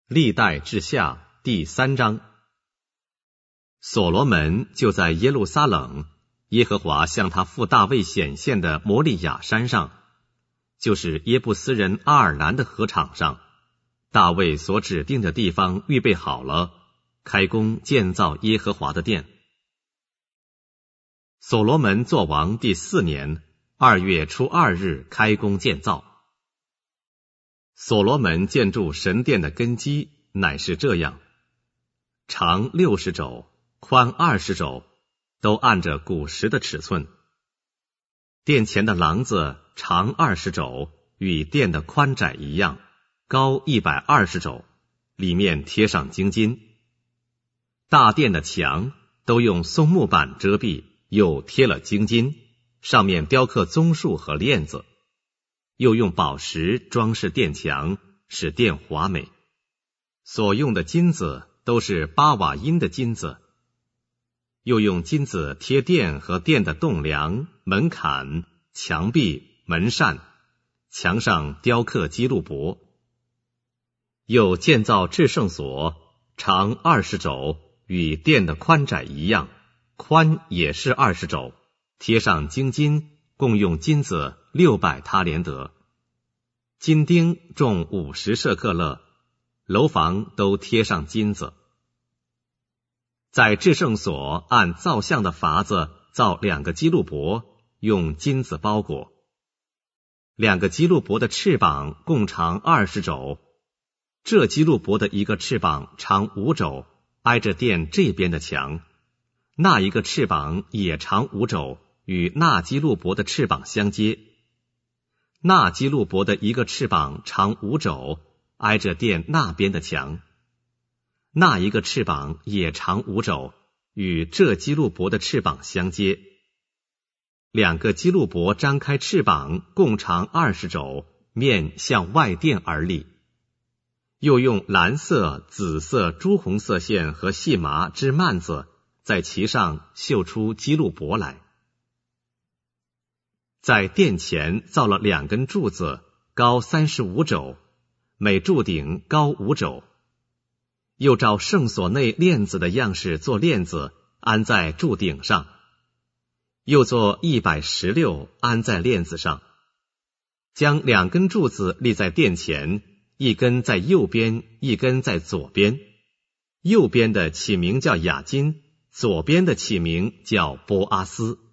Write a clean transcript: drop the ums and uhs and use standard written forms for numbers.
历代志下第3章。所罗门就在耶路撒冷，耶和华向他父大卫显现的摩利亚山上，就是耶布斯人阿尔南的禾场上，大卫所指定的地方预备好了，开工建造耶和华的殿。所罗门作王第4年2月初2日开工建造。所罗门建筑神殿的根基乃是这样：长60肘，宽20肘，都按着古时的尺寸。殿前的廊子长20肘，与殿的宽窄一样，高120肘，里面贴上精金。大殿的墙都用松木板遮蔽，又贴了精金，上面雕刻棕树和链子，又用宝石装饰殿墙，使殿华美。所用的金子都是巴瓦因的金子，又用金子贴殿和殿的栋梁、门槛、墙壁、门扇，墙上雕刻基路伯。又建造至圣所，长20肘，与殿的宽窄一样，宽也是20肘，贴上精金，共用金子600他连得。金钉重50舍克勒，楼房都贴上金子。在至圣所按造像的法子造2个基路伯，用金子包裹。2个基路伯的翅膀共长20肘，这基路伯的一个翅膀长5肘，挨着殿这边的墙，那一个翅膀也长5肘，与那基路伯的翅膀相接。那基路伯的一个翅膀长5肘，挨着殿那边的墙，那一个翅膀也长5肘，与这基路伯的翅膀相接。2个基路伯张开翅膀，共长20肘，面向外殿而立。又用蓝色、紫色、朱红色线和细麻织幔子，在其上绣出基路伯来。在殿前造了2根柱子，高35肘，每柱顶高5肘。又照圣所内链子的样式做链子，安在柱顶上。又做116安在链子上。将2根柱子立在殿前，一根在右边，一根在左边。右边的起名叫雅金，左边的起名叫波阿斯。